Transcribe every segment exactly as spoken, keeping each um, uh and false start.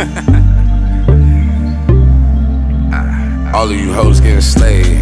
All of you hoes getting slayed.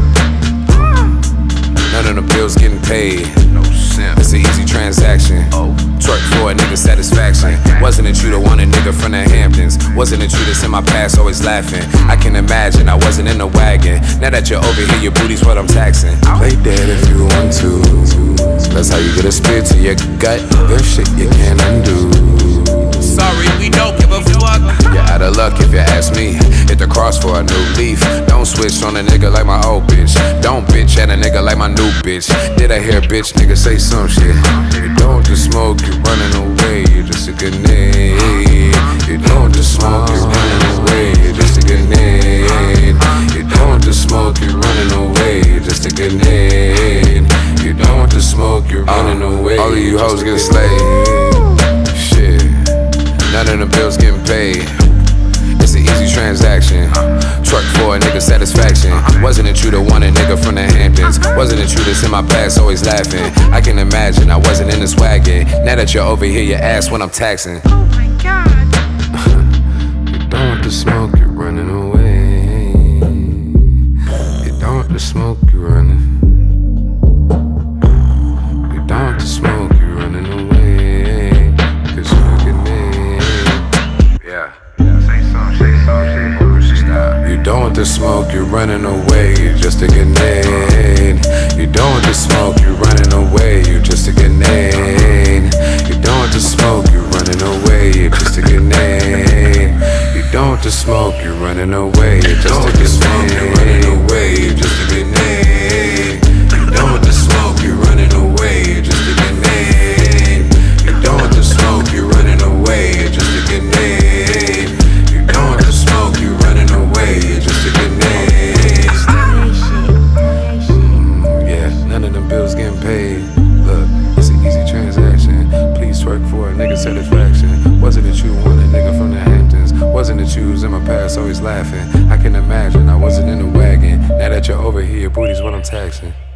None of the bills getting paid. It's an easy transaction. Twerk for a nigga satisfaction. Wasn't it you that want a nigga from the Hamptons? Wasn't it you that's in my past always laughing? I can imagine I wasn't in the wagon. Now that you're over here, your booty's what I'm taxing. Play dead if you want to. That's how you get a spear to your gut. Good shit you can't undo. Sorry, we don't give a fuck. You're out of luck if you ask me. Hit the cross for a new leaf. Don't switch on a nigga like my old bitch. Don't bitch at a nigga like my new bitch. Did I hear a bitch nigga say some shit? You don't just smoke, you're running away. You're just a good name. You don't just smoke, you're running away. You're just a good name. You don't just smoke, you're running away. You're just a good name. You don't just smoke, you're running away. All of you hoes get slayed. Shit. None of the bills getting paid. It's an easy transaction. Twerk for a nigga satisfaction. Wasn't it you that want a nigga from the Hamptons? Wasn't it you that's in my past always laughing? I can imagine I wasn't in this wagon. Now that you're over here, your ass when I'm taxing. Oh my god. You don't want the smoke, you're running away. You don't want the smoke, you're running. You don't want the smoke, you're running away. Cause you're a good name. Yeah. You don't want the smoke, you're running away, you're just a grenade. You don't want the smoke, you're running away, you're just a grenade. You don't want the smoke, you're running away, you're just a grenade. You don't want the smoke, you're running away, you're just a grenade. You're just a grenade. You don't want the smoke, you're running away, you're just a grenade. You don't want the smoke, you're running away, you're just a grenade. You don't want the smoke, you're running away, you're just a grenade. Mm, yeah, none of them bills getting paid. Look, it's an easy transaction. Please twerk for a nigga satisfaction. Wasn't it you want a nigga from the Hamptons? Wasn't it you who's in my past always laughing? I can imagine I wasn't in the wagon. Now that you're over here, your booty's what I'm taxing.